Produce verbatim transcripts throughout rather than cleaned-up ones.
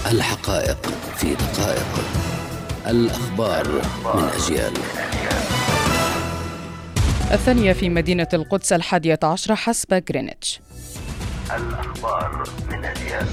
الحقائق في دقائق. الأخبار من أجيال. الثانية في مدينة القدس الحادية عشرة حسب غرينتش. الأخبار من أجيال.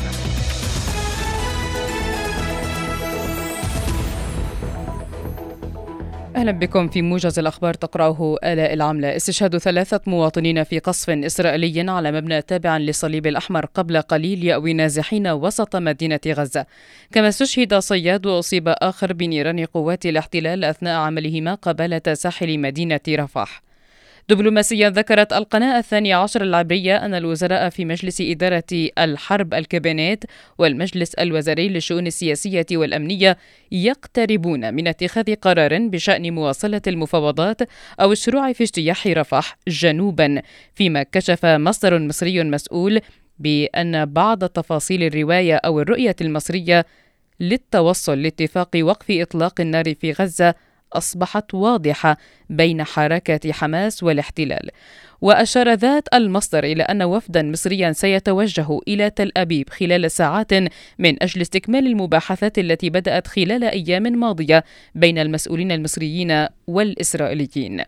أهلا بكم في موجز الأخبار، تقرأه آلاء العملة. استشهاد ثلاثة مواطنين في قصف إسرائيلي على مبنى تابع للصليب الأحمر قبل قليل يأوي نازحين وسط مدينة غزة. كما استشهد صياد وأصيب آخر بنيران قوات الاحتلال أثناء عملهما قبالة ساحل مدينة رفح. دبلوماسيا، ذكرت القناة الثانية عشر العبرية أن الوزراء في مجلس إدارة الحرب الكابينيت والمجلس الوزاري للشؤون السياسية والأمنية يقتربون من اتخاذ قرار بشأن مواصلة المفاوضات أو الشروع في اجتياح رفح جنوبا، فيما كشف مصدر مصري مسؤول بأن بعض تفاصيل الرواية أو الرؤية المصرية للتوصل لاتفاق وقف إطلاق النار في غزة أصبحت واضحة بين حركة حماس والاحتلال. وأشار ذات المصدر إلى أن وفدا مصريا سيتوجه إلى تل أبيب خلال ساعات من أجل استكمال المباحثات التي بدأت خلال أيام ماضية بين المسؤولين المصريين والإسرائيليين.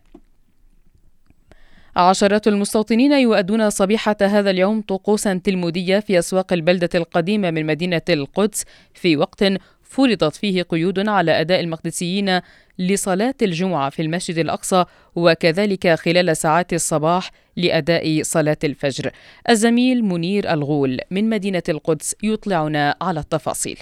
عشرات المستوطنين يؤدون صبيحة هذا اليوم طقوسا تلمودية في أسواق البلدة القديمة من مدينة القدس، في وقت فرضت فيه قيود على أداء المقدسيين لصلاة الجمعة في المسجد الأقصى، وكذلك خلال ساعات الصباح لأداء صلاة الفجر. الزميل منير الغول من مدينة القدس يطلعنا على التفاصيل.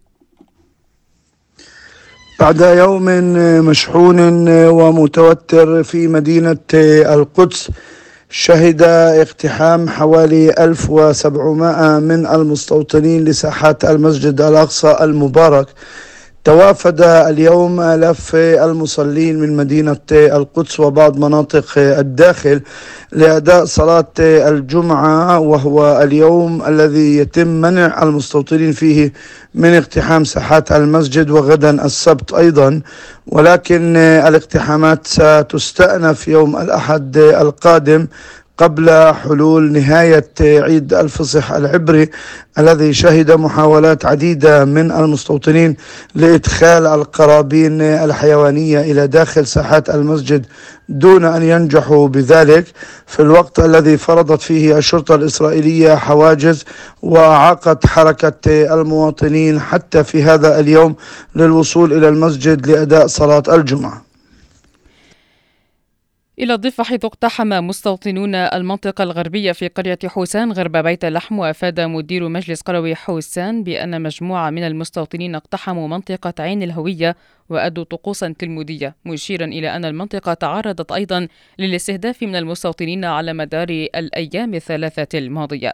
بعد يوم مشحون ومتوتر في مدينة القدس، شهد اقتحام حوالي ألف وسبعمائة من المستوطنين لساحات المسجد الأقصى المبارك. توافد اليوم آلاف المصلين من مدينة القدس وبعض مناطق الداخل لأداء صلاة الجمعة، وهو اليوم الذي يتم منع المستوطنين فيه من اقتحام ساحات المسجد، وغدا السبت أيضا، ولكن الاقتحامات ستستأنف يوم الأحد القادم قبل حلول نهاية عيد الفصح العبري الذي شهد محاولات عديدة من المستوطنين لإدخال القرابين الحيوانية إلى داخل ساحات المسجد دون أن ينجحوا بذلك، في الوقت الذي فرضت فيه الشرطة الإسرائيلية حواجز وأعاقت حركة المواطنين حتى في هذا اليوم للوصول إلى المسجد لأداء صلاة الجمعة. إلى الضفة، حيث اقتحم مستوطنون المنطقة الغربية في قرية حوسان غرب بيت اللحم. وأفاد مدير مجلس قروي حوسان بأن مجموعة من المستوطنين اقتحموا منطقة عين الهوية وأدوا طقوسا تلمودية، مشيرا إلى أن المنطقة تعرضت أيضا للاستهداف من المستوطنين على مدار الأيام الثلاثة الماضية.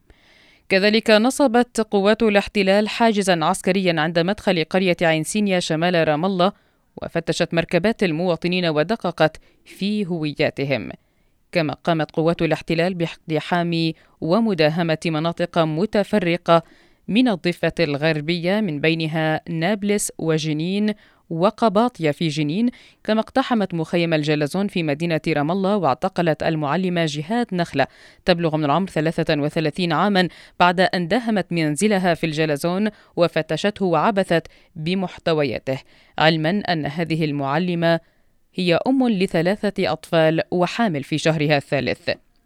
كذلك نصبت قوات الاحتلال حاجزا عسكريا عند مدخل قرية عين سينيا شمال رام الله، وفتشت مركبات المواطنين ودققت في هوياتهم. كما قامت قوات الاحتلال باقتحام ومداهمة مناطق متفرقة من الضفة الغربية، من بينها نابلس وجنين وقباطية في جنين. كما اقتحمت مخيم الجلزون في مدينة رام الله، واعتقلت المعلمة جهاد نخلة تبلغ من العمر ثلاثة وثلاثين عاما بعد أن داهمت منزلها في الجلزون وفتشته وعبثت بمحتوياته، علما أن هذه المعلمة هي أم لثلاثة أطفال وحامل في شهرها الثالث.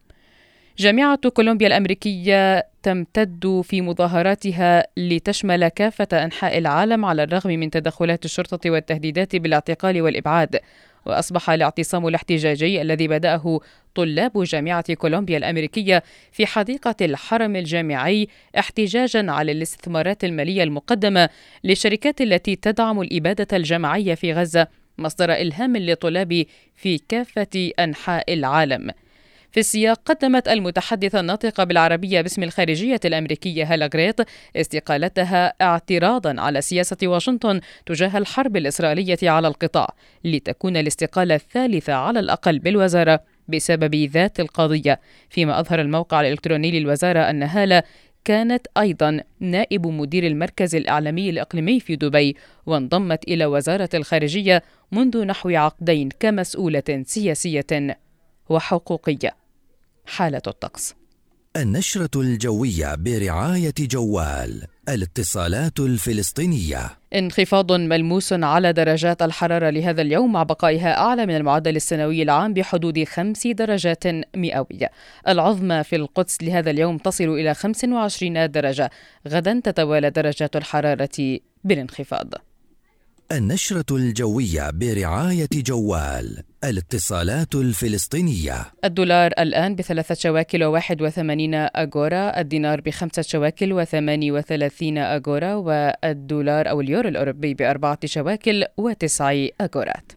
جامعة كولومبيا الأمريكية تمتد في مظاهراتها لتشمل كافة أنحاء العالم على الرغم من تدخلات الشرطة والتهديدات بالاعتقال والإبعاد. وأصبح الاعتصام الاحتجاجي الذي بدأه طلاب جامعة كولومبيا الأمريكية في حديقة الحرم الجامعي احتجاجا على الاستثمارات المالية المقدمة للشركات التي تدعم الإبادة الجماعية في غزة، مصدر إلهام للطلاب في كافة أنحاء العالم. في السياق، قدمت المتحدثة الناطقة بالعربية باسم الخارجية الأمريكية هالا غريت استقالتها اعتراضا على سياسة واشنطن تجاه الحرب الإسرائيلية على القطاع، لتكون الاستقالة الثالثة على الأقل بالوزارة بسبب ذات القضية. فيما أظهر الموقع الإلكتروني للوزارة أن هالا كانت أيضا نائب مدير المركز الإعلامي الإقليمي في دبي، وانضمت إلى وزارة الخارجية منذ نحو عقدين كمسؤولة سياسية وحقوقية. حالة الطقس. النشرة الجوية برعاية جوال. الاتصالات الفلسطينية. انخفاض ملموس على درجات الحرارة لهذا اليوم مع بقائها أعلى من المعدل السنوي العام بحدود خمس درجات مئوية. العظمى في القدس لهذا اليوم تصل إلى خمس وعشرين درجة. غدا تتوالى درجات الحرارة بالانخفاض. النشرة الجوية برعاية جوال. الاتصالات الفلسطينية. الدولار الآن بثلاثة شواكل وواحد وثمانين أغورا، الدينار بخمسة شواكل وثماني وثلاثين أغورا، والدولار أو اليورو الأوروبي بأربعة شواكل وتسع أغورات.